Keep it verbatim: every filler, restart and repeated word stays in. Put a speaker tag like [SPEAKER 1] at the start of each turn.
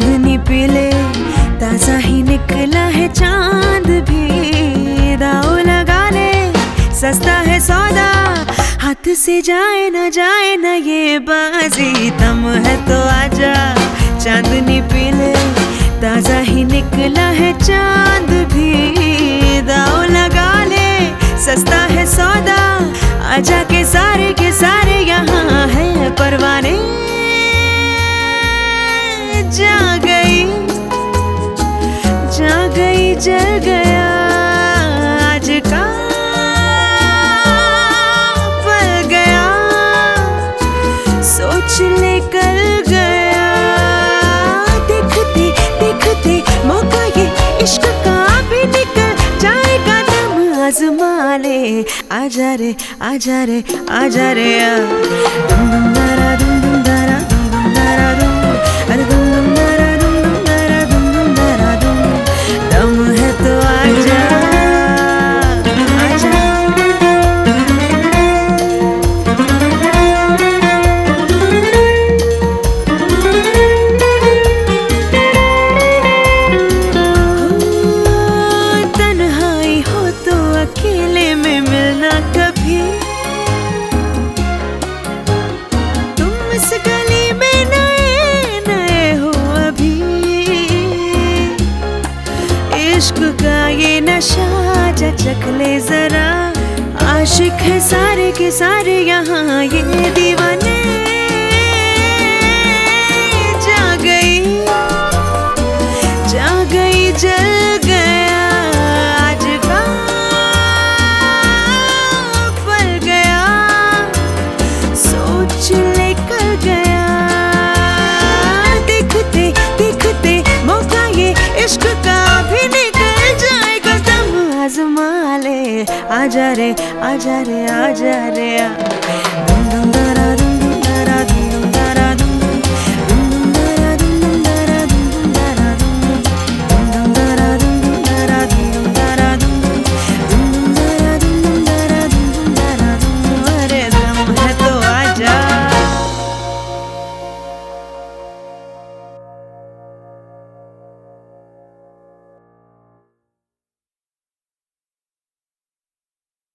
[SPEAKER 1] चांदनी पे ले ताजा ही निकला है चांद भी, दाव लगा ले सस्ता है सौदा, हाथ से जाए ना जाए ना ये बाजी, दम है तो आजा चांदनी पे ले ताजा ही निकला है चांद भी, दाव लगा ले सस्ता है सौदा, आजा के सारे के सारे यहाँ है परवाने। जा गई जा गई जल गया आज का पल गया, सोच ले कल गया, देखते देखते मौका ये इश्क का भी निकल जाएगा, दम आजमा ले, आजा रे आजा रे आजा रे आ, दुम दुम दारा दुम दुम दारा दुम दुम दारा दुम, अरे दुम दुम दारा दुम दुम दारा दुम दुम दारा दुम, दम है तो आजा आजा। तन्हाई हो तो अकेले में मिलना कभी, तुम इस गली में नए नए हो अभी, इश्क का ये नशा चख ले जरा, आशिक है सारे के सारे यहाँ ये दीवाने। जा गई जा गई जल गया आज का पल गया, सोच ले कर गया, देखते देखते मौका ये इश्क का भी निकल जाएगा, दम आजमा ले, आजा रे आजा रे आजा रे आ।